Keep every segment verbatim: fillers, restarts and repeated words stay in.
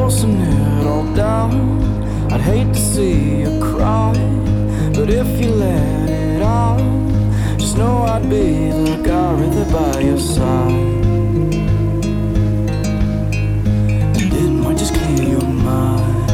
forcing it all down. I'd hate to see you cry, but if you let it out, just know I'd be the guy right there by your side. And it might just clear your mind.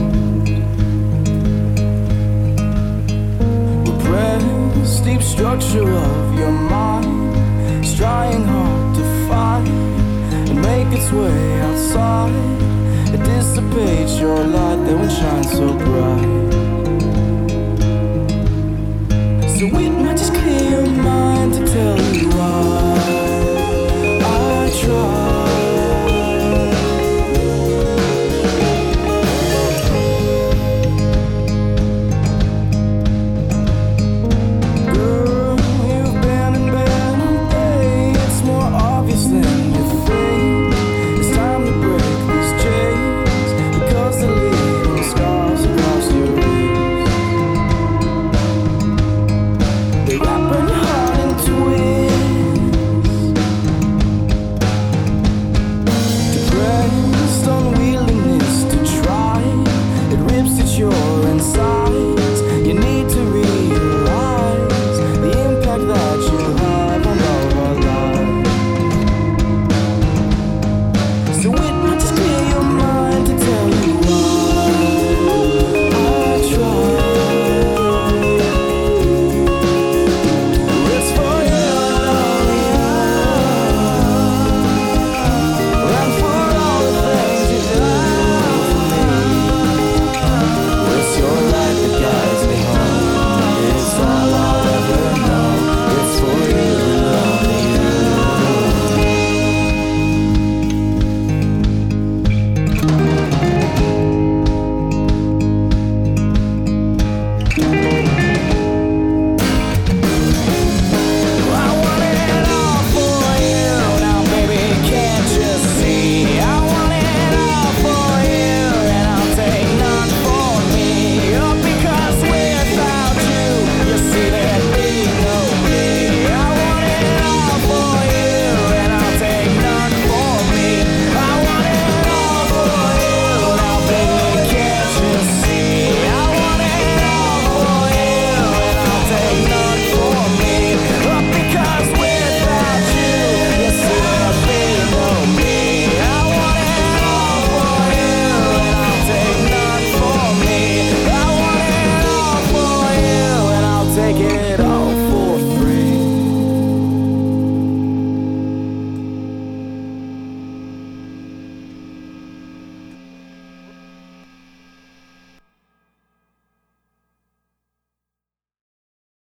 Repressed deep structure of your mind is trying hard to find and make its way outside. It dissipates your light that won't shine so bright. So it might just clear your mind to tell you why.